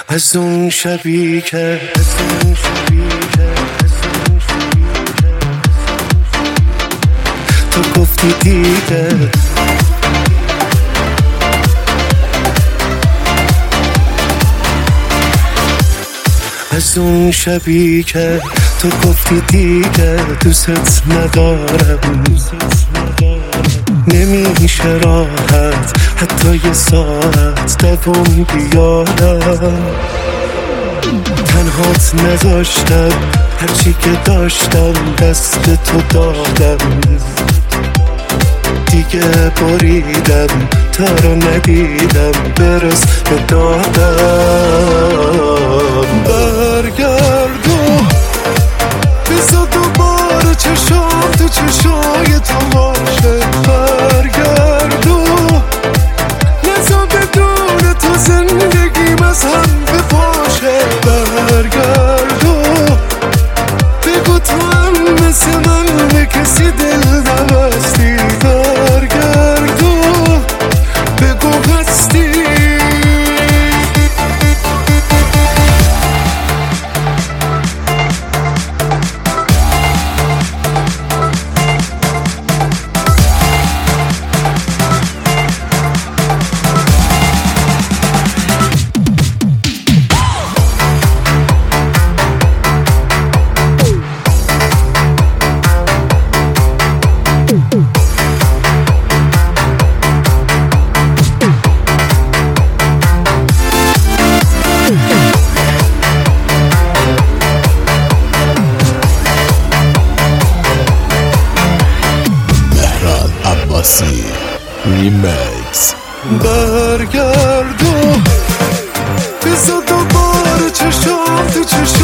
از اون شبی که تو گفتی دیگه از اون شبی که تو گفتی دیگه دوست ندارم نمیشه راحت حتی یه ساعت دوام بیارم تنهات نذاشتم هرچی که داشتم دست تو دادم دیگه بریدم تا رو ندیدم برس به دادم برگردو بزا دوباره چشام تو چشای تو باشه برگردو نزا بدون تو زندگیم از هم بپاشه برگردو بگو تو هم مثل من به کسی دل نبستی برگردو بگو هستی ریمیکس برگردو بزا دوباره چشام تو چشام